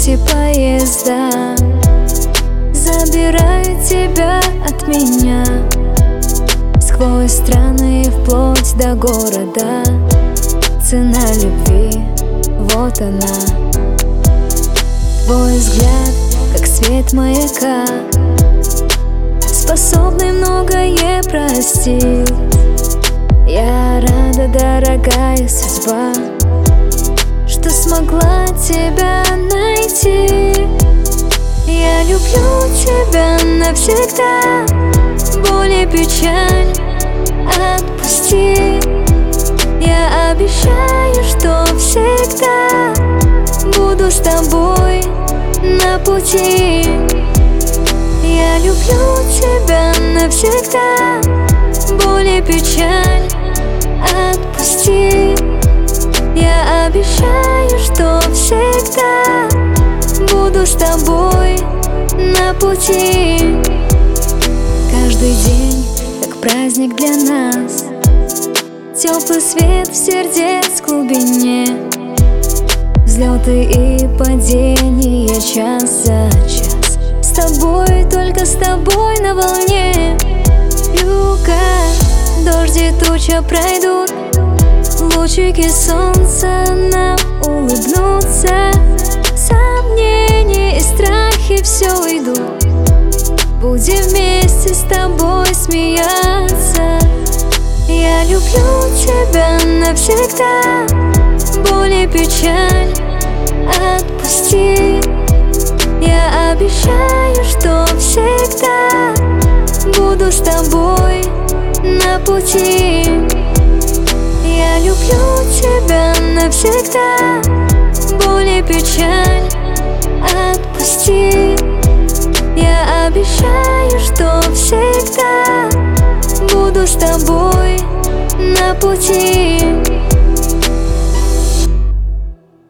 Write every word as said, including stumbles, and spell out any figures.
такси, поезда забирают тебя от меня сквозь страны, вплоть до города. Цена любви, вот она. Твой взгляд, как свет маяка, способный многое простить. Я рада, дорогая судьба, что смогла тебя найти. Я люблю тебя навсегда, боль и печаль отпусти. Я обещаю, что всегда буду с тобой на пути. Я люблю тебя навсегда, боль и печаль отпусти. Я обещаю, что всегда буду с тобой на пути. Каждый день как праздник для нас, теплый свет в сердец глубине, взлеты и падения час за час. С тобой, только с тобой на волне. Люка, дождь и туча пройдут, лучики солнца нам улыбнутся. Сомнения и страхи все уйдут, будем вместе с тобой смеяться. Я люблю тебя навсегда, боль и печаль отпусти. Я обещаю, что всегда буду с тобой на пути. Я люблю тебя навсегда, боль и печаль отпусти. Я обещаю, что всегда буду с тобой на пути.